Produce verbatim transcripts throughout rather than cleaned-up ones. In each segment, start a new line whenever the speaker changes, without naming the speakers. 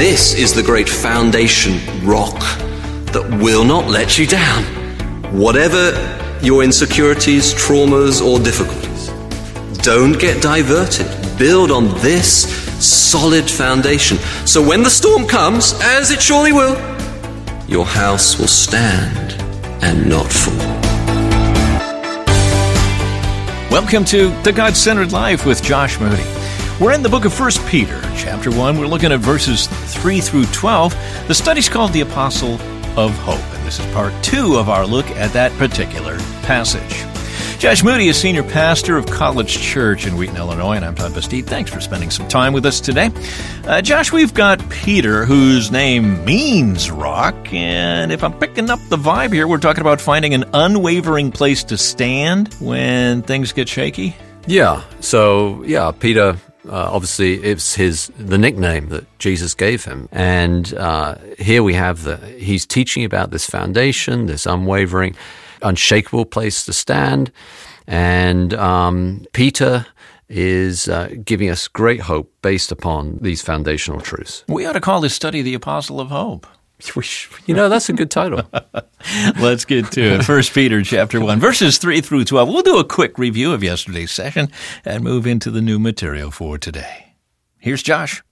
This is the great foundation rock that will not let you down. Whatever your insecurities, traumas, or difficulties, don't get diverted. Build on this solid foundation. So when the storm comes, as it surely will, your house will stand and not fall.
Welcome to The God-Centered Life with Josh Moody. We're in the book of First Peter, chapter one. We're looking at verses three through twelve. The study's called The Apostle of Hope, and this is part two of our look at that particular passage. Josh Moody is senior pastor of College Church in Wheaton, Illinois, and I'm Todd Bastide. Thanks for spending some time with us today. Uh, Josh, we've got Peter, whose name means rock, and if I'm picking up the vibe here, we're talking about finding an unwavering place to stand when things get shaky.
Yeah, so, yeah, Peter... Uh, obviously, it's his the nickname that Jesus gave him, and uh, here we have the he's teaching about this foundation, this unwavering, unshakable place to stand, and um, Peter is uh, giving us great hope based upon these foundational truths.
We ought to call this study the Apostle of Hope.
You know, that's a good title.
Let's get to it. First Peter chapter one, verses three through twelve. We'll do a quick review of yesterday's session and move into the new material for today. Here's Josh.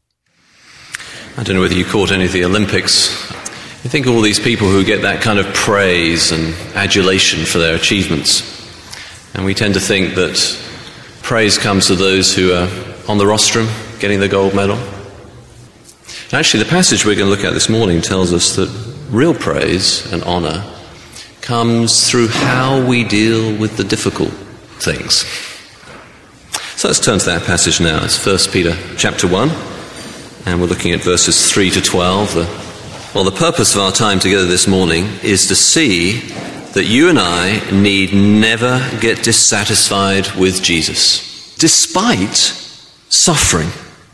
I don't know whether you caught any of the Olympics. You think of all these people who get that kind of praise and adulation for their achievements. And we tend to think that praise comes to those who are on the rostrum getting the gold medal. Actually, the passage we're going to look at this morning tells us that real praise and honor comes through how we deal with the difficult things. So let's turn to that passage now. It's First Peter chapter one, and we're looking at verses three to twelve. The, well, the purpose of our time together this morning is to see that you and I need never get dissatisfied with Jesus, despite suffering.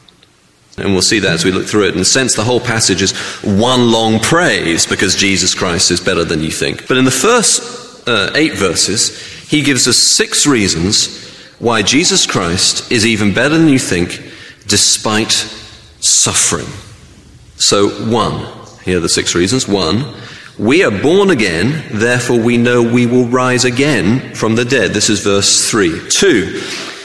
And we'll see that as we look through it. In a sense, the whole passage is one long praise because Jesus Christ is better than you think. But in the first uh, eight verses, he gives us six reasons why Jesus Christ is even better than you think despite suffering. So, one, here are the six reasons. One, we are born again, therefore we know we will rise again from the dead. This is verse three. Two,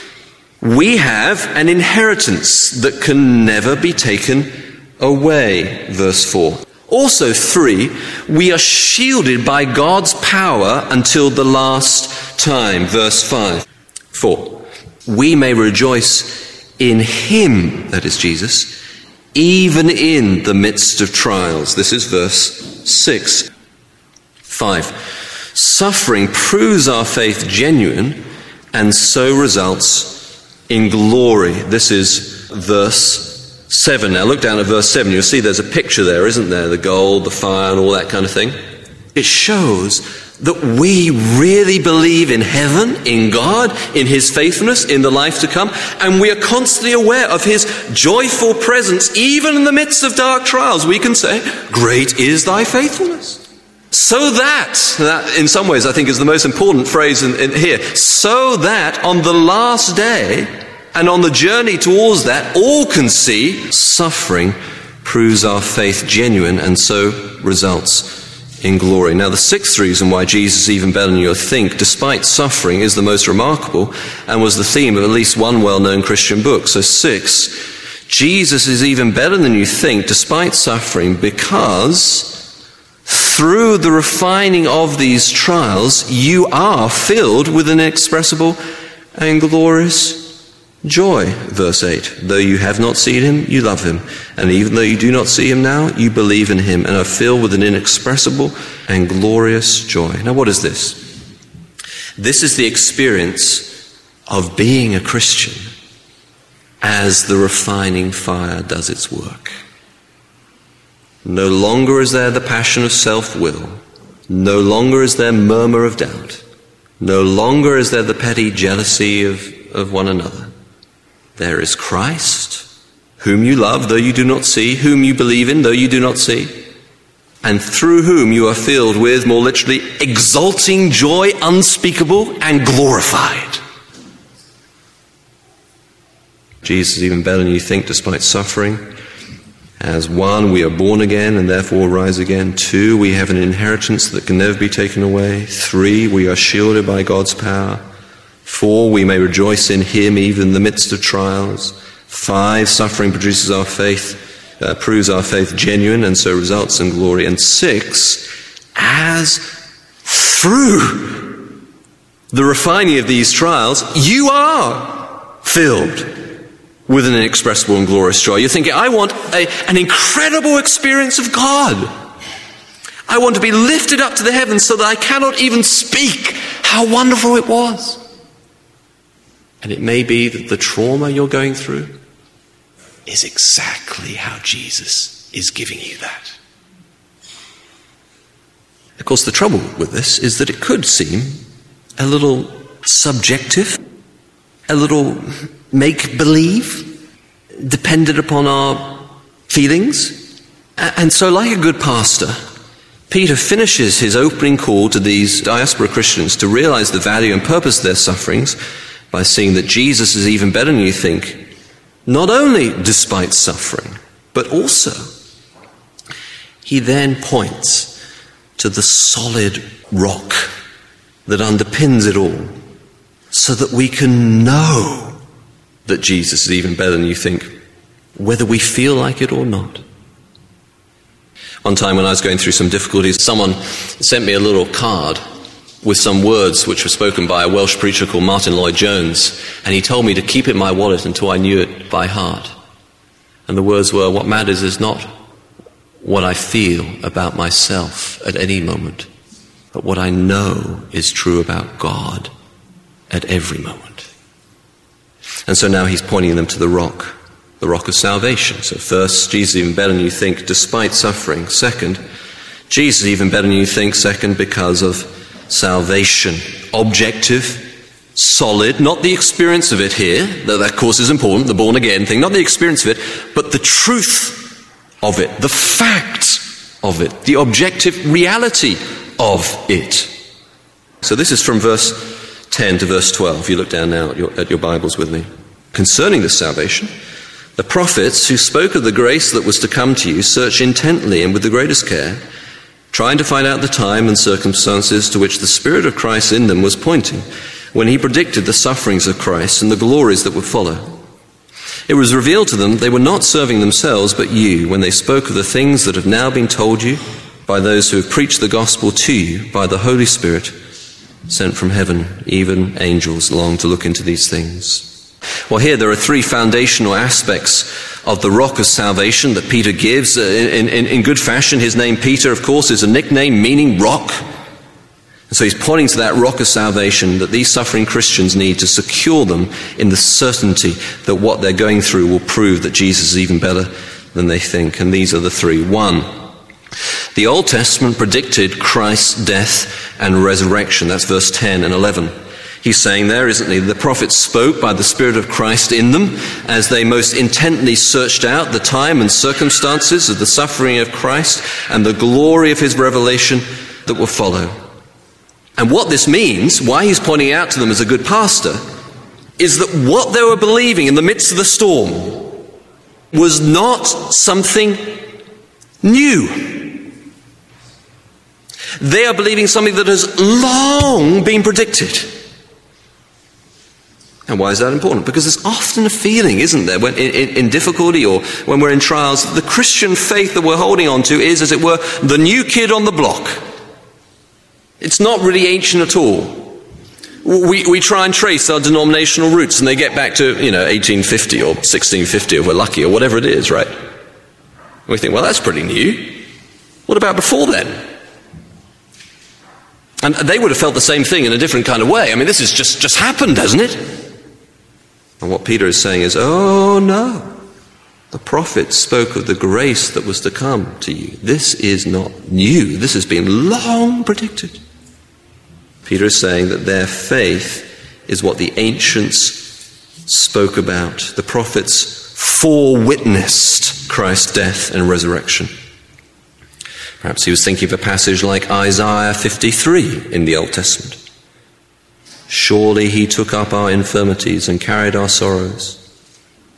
we have an inheritance that can never be taken away, verse four. Also, three, we are shielded by God's power until the last time, verse five. Four, we may rejoice in him, that is Jesus, even in the midst of trials. This is verse six. Five, suffering proves our faith genuine and so results in glory. This is verse seven. Now look down at verse seven. You'll see there's a picture there, isn't there? The gold, the fire, and all that kind of thing. It shows that we really believe in heaven, in God, in his faithfulness, in the life to come, and we are constantly aware of his joyful presence, even in the midst of dark trials. We can say, great is thy faithfulness. So that, that in some ways I think is the most important phrase in, in here, so that on the last day and on the journey towards that, all can see suffering proves our faith genuine and so results in glory. Now the sixth reason why Jesus is even better than you think, despite suffering, is the most remarkable and was the theme of at least one well-known Christian book. So six, Jesus is even better than you think despite suffering because through the refining of these trials, you are filled with an inexpressible and glorious joy. Verse eight, though you have not seen him, you love him. And even though you do not see him now, you believe in him and are filled with an inexpressible and glorious joy. Now what is this? This is the experience of being a Christian as the refining fire does its work. No longer is there the passion of self-will. No longer is there murmur of doubt. No longer is there the petty jealousy of, of one another. There is Christ, whom you love, though you do not see, whom you believe in, though you do not see, and through whom you are filled with, more literally, exulting joy unspeakable and glorified. Jesus is even better than you think despite suffering. As one, we are born again and therefore rise again. Two, we have an inheritance that can never be taken away. Three, we are shielded by God's power. Four, we may rejoice in him even in the midst of trials. Five, suffering produces our faith, uh, proves our faith genuine and so results in glory. And six, as through the refining of these trials, you are filled with an inexpressible and glorious joy. You're thinking, I want a, an incredible experience of God. I want to be lifted up to the heavens so that I cannot even speak how wonderful it was. And it may be that the trauma you're going through is exactly how Jesus is giving you that. Of course, the trouble with this is that it could seem a little subjective, a little make-believe, dependent upon our feelings. And so, like a good pastor, Peter finishes his opening call to these diaspora Christians to realize the value and purpose of their sufferings by seeing that Jesus is even better than you think, not only despite suffering, but also he then points to the solid rock that underpins it all, so that we can know that Jesus is even better than you think, whether we feel like it or not. One time when I was going through some difficulties, someone sent me a little card with some words which were spoken by a Welsh preacher called Martin Lloyd-Jones, and he told me to keep it in my wallet until I knew it by heart. And the words were, what matters is not what I feel about myself at any moment, but what I know is true about God at every moment. And so now he's pointing them to the rock, the rock of salvation. So first, Jesus is even better than you think despite suffering. Second, Jesus is even better than you think. Second, because of salvation. Objective, solid, not the experience of it here, though that of course is important, the born again thing, not the experience of it, but the truth of it, the fact of it, the objective reality of it. So this is from verse ten to verse twelve. You look down now at your, at your Bibles with me. Concerning this salvation, the prophets who spoke of the grace that was to come to you search intently and with the greatest care, trying to find out the time and circumstances to which the Spirit of Christ in them was pointing when he predicted the sufferings of Christ and the glories that would follow. It was revealed to them they were not serving themselves but you when they spoke of the things that have now been told you by those who have preached the gospel to you by the Holy Spirit sent from heaven. Even angels long to look into these things. Well, here there are three foundational aspects of the rock of salvation that Peter gives. In, in, in good fashion, his name Peter, of course, is a nickname meaning rock. And so he's pointing to that rock of salvation that these suffering Christians need to secure them in the certainty that what they're going through will prove that Jesus is even better than they think. And these are the three. One, the Old Testament predicted Christ's death and resurrection. That's verse ten and eleven. He's saying there, isn't he? The prophets spoke by the Spirit of Christ in them as they most intently searched out the time and circumstances of the suffering of Christ and the glory of his revelation that will follow. And what this means, why he's pointing out to them as a good pastor, is that what they were believing in the midst of the storm was not something new. They are believing something that has long been predicted. And why is that important? Because there's often a feeling, isn't there, when in, in, in difficulty or when we're in trials, the Christian faith that we're holding on to is, as it were, the new kid on the block. It's not really ancient at all. We, we try and trace our denominational roots and they get back to, you know, eighteen fifty or sixteen fifty if we're lucky or whatever it is, right? And we think, well, that's pretty new. What about before then? And they would have felt the same thing in a different kind of way. I mean, this has just, just happened, hasn't it? And what Peter is saying is, oh no, the prophets spoke of the grace that was to come to you. This is not new. This has been long predicted. Peter is saying that their faith is what the ancients spoke about. The prophets forewitnessed Christ's death and resurrection. Perhaps he was thinking of a passage like Isaiah fifty-three in the Old Testament. Surely he took up our infirmities and carried our sorrows.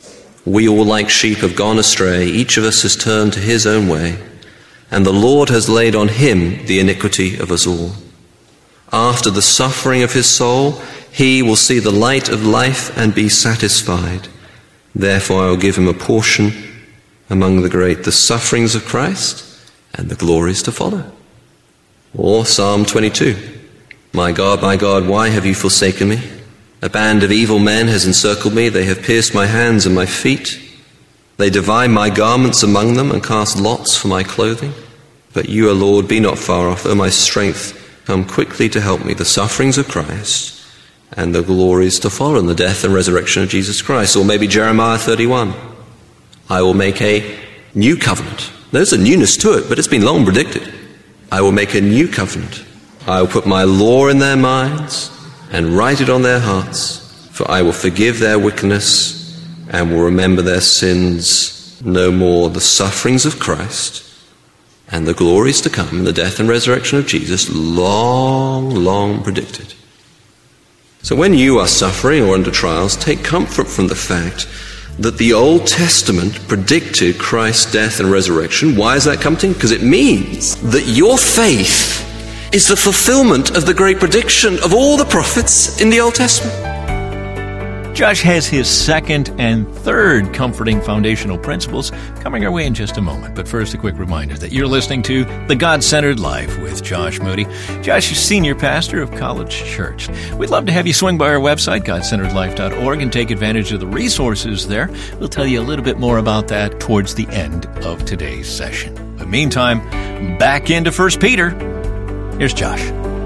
We all like sheep have gone astray. Each of us has turned to his own way, and the Lord has laid on him the iniquity of us all. After the suffering of his soul, he will see the light of life and be satisfied. Therefore I will give him a portion among the great, the sufferings of Christ and the glories to follow. Or Psalm twenty-two. My God, my God, why have you forsaken me? A band of evil men has encircled me. They have pierced my hands and my feet. They divide my garments among them and cast lots for my clothing. But you, O Lord, be not far off. O my strength, come quickly to help me. The sufferings of Christ and the glories to follow, and the death and resurrection of Jesus Christ. Or maybe Jeremiah thirty-one. I will make a new covenant. There's a newness to it, but it's been long predicted. I will make a new covenant. I will put my law in their minds and write it on their hearts, for I will forgive their wickedness and will remember their sins no more. The sufferings of Christ and the glories to come, the death and resurrection of Jesus, long, long predicted. So when you are suffering or under trials, take comfort from the fact that the Old Testament predicted Christ's death and resurrection. Why is that comforting? Because it means that your faith is the fulfillment of the great prediction of all the prophets in the Old Testament.
Josh has his second and third comforting foundational principles coming our way in just a moment. But first, a quick reminder that you're listening to The God-Centered Life with Josh Moody. Josh is senior pastor of College Church. We'd love to have you swing by our website, god centered life dot org, and take advantage of the resources there. We'll tell you a little bit more about that towards the end of today's session. But meantime, back into First Peter. Here's Josh.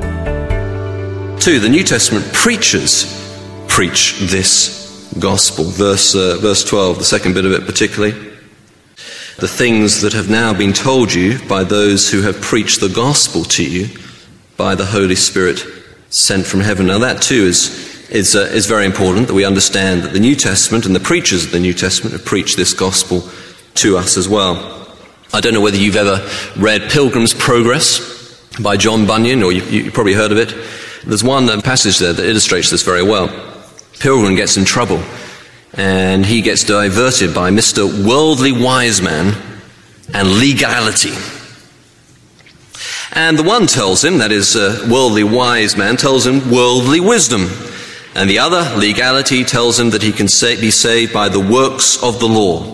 Two, the New Testament preachers preach this gospel. Verse, uh, verse twelve, the second bit of it particularly. The things that have now been told you by those who have preached the gospel to you by the Holy Spirit sent from heaven. Now that too is, is, uh, is very important, that we understand that the New Testament and the preachers of the New Testament have preached this gospel to us as well. I don't know whether you've ever read Pilgrim's Progress by John Bunyan, or you, you probably heard of it. There's one passage there that illustrates this very well. Pilgrim gets in trouble, and he gets diverted by Mister Worldly Wise Man and legality. And the one tells him, that is, uh, worldly wise man tells him worldly wisdom. And the other, legality, tells him that he can sa- be saved by the works of the law.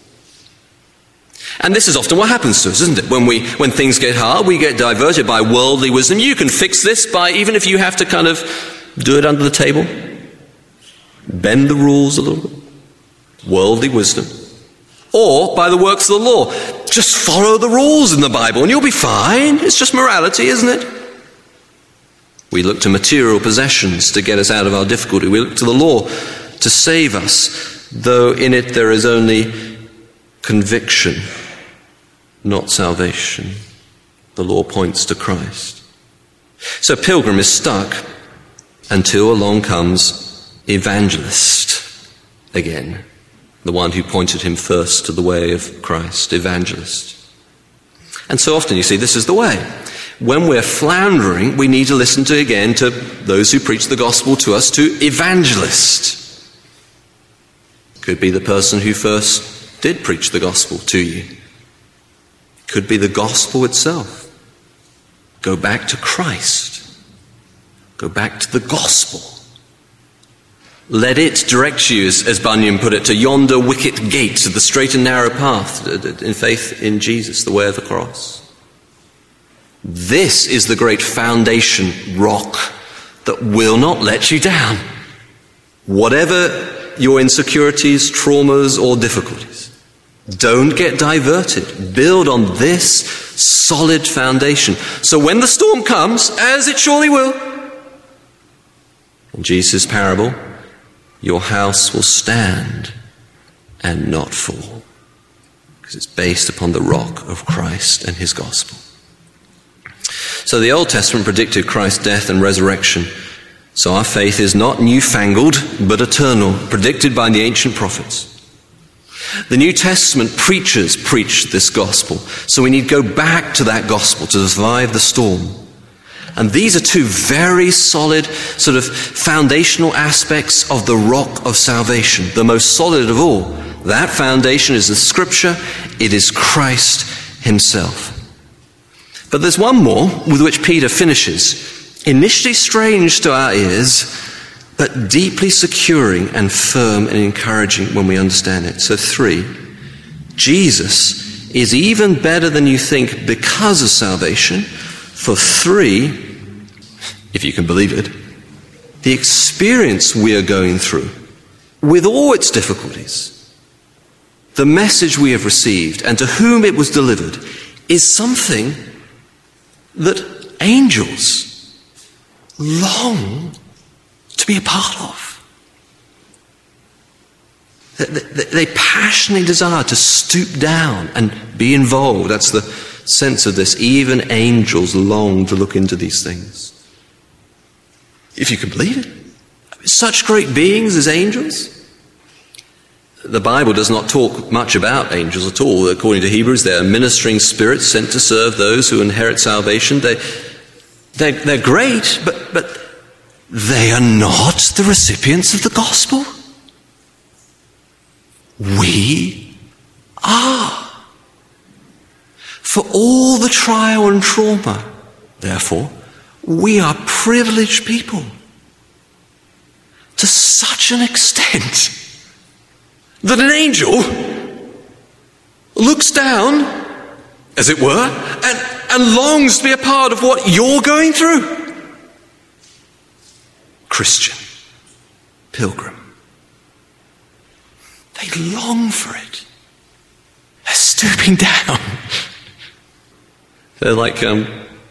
And this is often what happens to us, isn't it? When we, when things get hard, we get diverted by worldly wisdom. You can fix this by, even if you have to kind of do it under the table, bend the rules a little bit. Worldly wisdom. Or by the works of the law. Just follow the rules in the Bible and you'll be fine. It's just morality, isn't it? We look to material possessions to get us out of our difficulty. We look to the law to save us, though in it there is only conviction, not salvation. The law points to Christ. So Pilgrim is stuck until along comes Evangelist again, the one who pointed him first to the way of Christ, evangelist. And so often, you see, this is the way. When we're floundering, we need to listen to, again, to those who preach the gospel to us, to evangelist. Could be the person who first did preach the gospel to you. Could be the gospel itself. Go back to Christ. Go back to the gospel. Let it direct you, as, as Bunyan put it, to yonder wicket gate, to the straight and narrow path in faith in Jesus, the way of the cross. This is the great foundation rock that will not let you down. Whatever your insecurities, traumas, or difficulties, don't get diverted. Build on this solid foundation. So when the storm comes, as it surely will, in Jesus' parable, your house will stand and not fall, because it's based upon the rock of Christ and his gospel. So the Old Testament predicted Christ's death and resurrection. So our faith is not newfangled, but eternal, predicted by the ancient prophets. The New Testament preachers preach this gospel. So we need to go back to that gospel to survive the storm. And these are two very solid sort of foundational aspects of the rock of salvation. The most solid of all, That foundation is the Scripture. It is Christ himself. But there's one more with which Peter finishes. Initially strange to our ears, but deeply securing and firm and encouraging when we understand it. So three, Jesus is even better than you think because of salvation. For three, if you can believe it, the experience we are going through, with all its difficulties, the message we have received and to whom it was delivered, is something that angels long to be a part of. They passionately desire to stoop down and be involved. That's the sense of this. Even angels long to look into these things. If you can believe it. Such great beings as angels. The Bible does not talk much about angels at all. According to Hebrews, they are ministering spirits sent to serve those who inherit salvation. They, they, they're great, but, but they are not the recipients of the gospel. We are. For all the trial and trauma, therefore, we are privileged people to such an extent that an angel looks down, as it were, and, and longs to be a part of what you're going through. Christian, pilgrim, they long for it. They're stooping down. They're like um,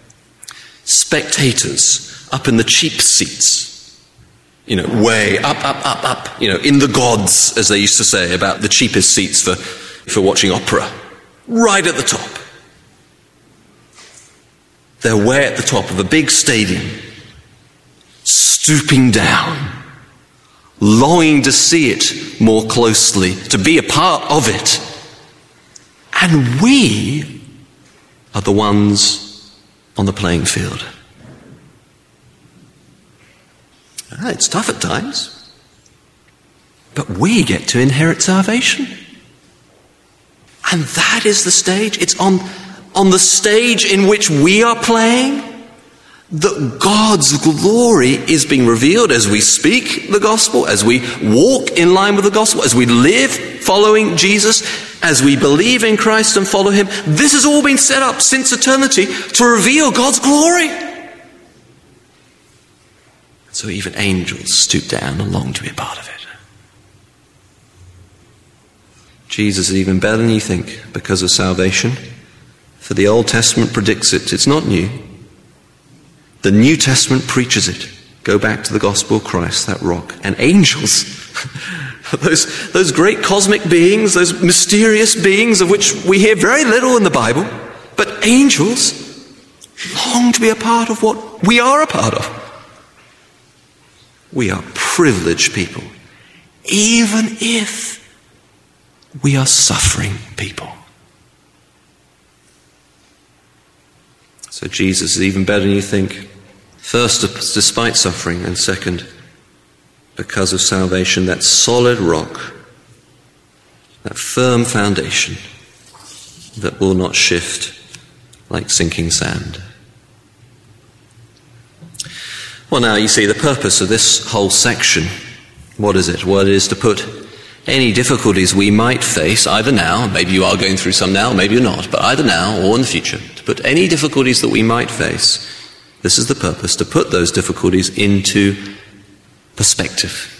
spectators up in the cheap seats. You know, way up, up, up, up, you know, in the gods, as they used to say about the cheapest seats for, for watching opera. Right at the top. They're way at the top of a big stadium, stooping down, longing to see it more closely, to be a part of it. And we are the ones on the playing field. It's tough at times, but we get to inherit salvation. And that is the stage. It's on, on the stage in which we are playing that God's glory is being revealed as we speak the gospel, as we walk in line with the gospel, as we live following Jesus, as we believe in Christ and follow him. This has all been set up since eternity to reveal God's glory. So even angels stoop down and long to be a part of it. Jesus is even better than you think because of salvation. For the Old Testament predicts it. It's not new. The New Testament preaches it. Go back to the gospel of Christ, that rock. And angels, those, those great cosmic beings, those mysterious beings of which we hear very little in the Bible, but angels long to be a part of what we are a part of. We are privileged people, even if we are suffering people. So Jesus is even better than you think. First, despite suffering, and second, because of salvation, that solid rock, that firm foundation that will not shift like sinking sand. Well, now, you see, the purpose of this whole section, what is it? Well, it is to put any difficulties we might face, either now, maybe you are going through some now, maybe you're not, but either now or in the future, to put any difficulties that we might face, this is the purpose, to put those difficulties into perspective.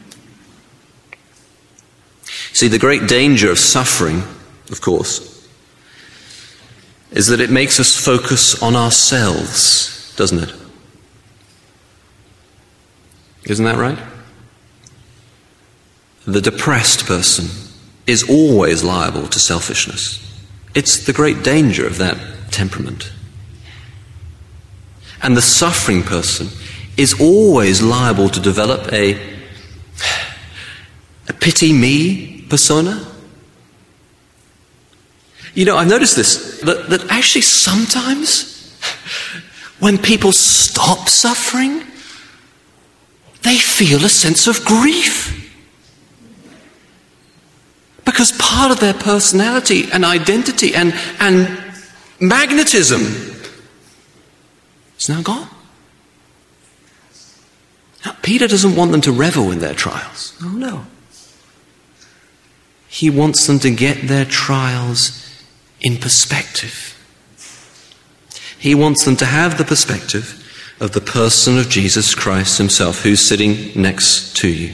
See, the great danger of suffering, of course, is that it makes us focus on ourselves, doesn't it? Isn't that right? The depressed person is always liable to selfishness. It's the great danger of that temperament. And the suffering person is always liable to develop a, a pity me persona. You know, I've noticed this, that, that actually sometimes when people stop suffering, they feel a sense of grief. Because part of their personality and identity and, and magnetism is now gone. Now, Peter doesn't want them to revel in their trials. Oh, no. He wants them to get their trials in perspective. He wants them to have the perspective of the person of Jesus Christ himself, who's sitting next to you.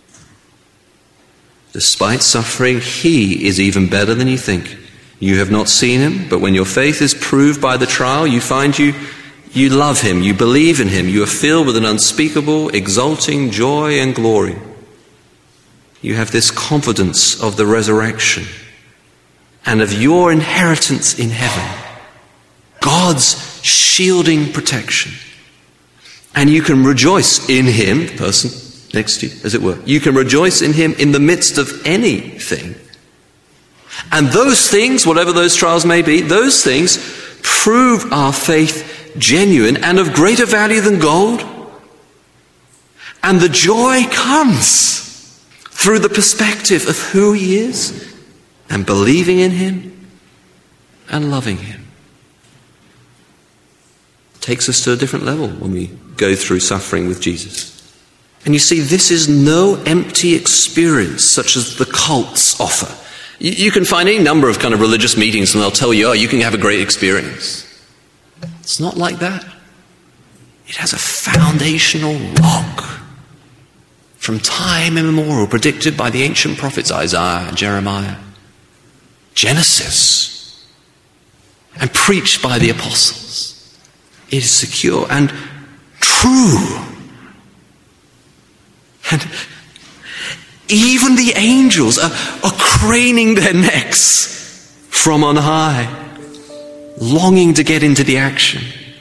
Despite suffering, he is even better than you think. You have not seen him, but when your faith is proved by the trial, you find you you love him, you believe in him, you are filled with an unspeakable, exulting joy and glory. You have this confidence of the resurrection and of your inheritance in heaven, God's shielding protection. And you can rejoice in him, the person next to you, as it were. You can rejoice in him in the midst of anything. And those things, whatever those trials may be, those things prove our faith genuine and of greater value than gold. And the joy comes through the perspective of who he is and believing in him and loving him. It takes us to a different level when we go through suffering with Jesus. And you see, this is no empty experience such as the cults offer. You, you can find any number of kind of religious meetings and they'll tell you, oh, you can have a great experience. It's not like that. It has a foundational rock from time immemorial, predicted by the ancient prophets Isaiah and Jeremiah, Genesis, and preached by the apostles. It is secure and true. And even the angels are, are craning their necks from on high, longing to get into the action.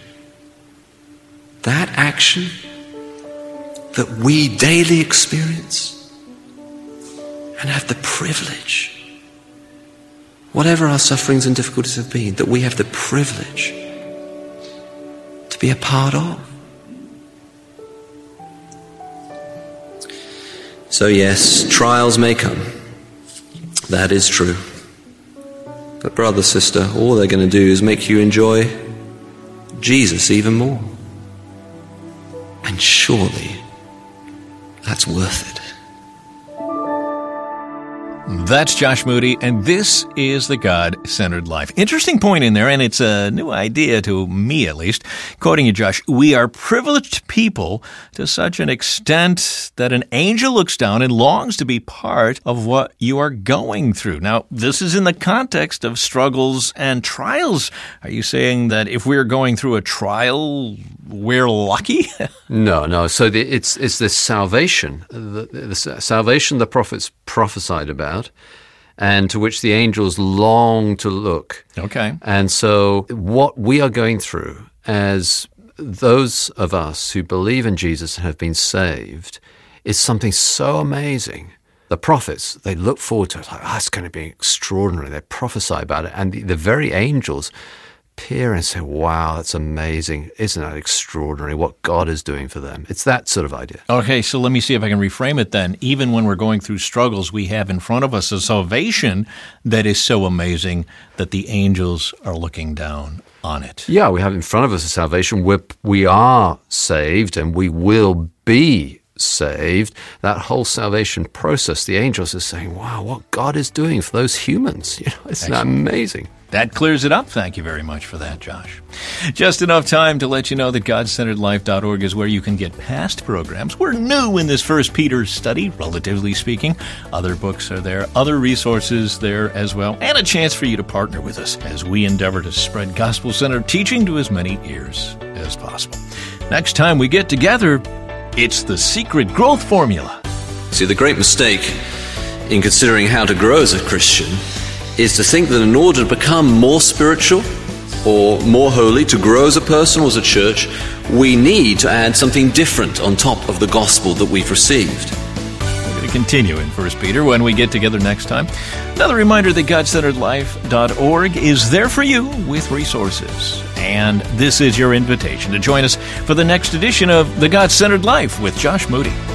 That action that we daily experience and have the privilege, whatever our sufferings and difficulties have been, that we have the privilege to be a part of. So yes, trials may come. That is true. But brother, sister, all they're going to do is make you enjoy Jesus even more. And surely that's worth it.
That's Josh Moody, and this is The God-Centered Life. Interesting point in there, and it's a new idea to me at least. Quoting you, Josh, we are privileged people to such an extent that an angel looks down and longs to be part of what you are going through. Now, this is in the context of struggles and trials. Are you saying that if we're going through a trial, we're lucky?
No, no. So the, it's it's this salvation, the, the salvation the prophets prophesied about, and to which the angels long to look.
Okay.
And so what we are going through as those of us who believe in Jesus and have been saved is something so amazing. The prophets, they look forward to it like, oh, it's going to be extraordinary. They prophesy about it. And the, the very angels peer and say, wow, that's amazing. Isn't that extraordinary what God is doing for them? It's that sort of idea.
Okay, so let me see if I can reframe it then. Even when we're going through struggles, we have in front of us a salvation that is so amazing that the angels are looking down on it.
Yeah, we have in front of us a salvation where we are saved and we will be saved. That whole salvation process, the angels are saying, wow, what God is doing for those humans. You know, isn't that amazing?
That clears it up. Thank you very much for that, Josh. Just enough time to let you know that God Centered Life dot org is where you can get past programs. We're new in this First Peter study, relatively speaking. Other books are there, other resources there as well, and a chance for you to partner with us as we endeavor to spread gospel-centered teaching to as many ears as possible. Next time we get together, it's the secret growth formula.
See, the great mistake in considering how to grow as a Christian is to think that in order to become more spiritual or more holy, to grow as a person or as a church, we need to add something different on top of the gospel that we've received.
We're going to continue in First Peter when we get together next time. Another reminder that God Centered Life dot org is there for you with resources. And this is your invitation to join us for the next edition of The God-Centered Life with Josh Moody.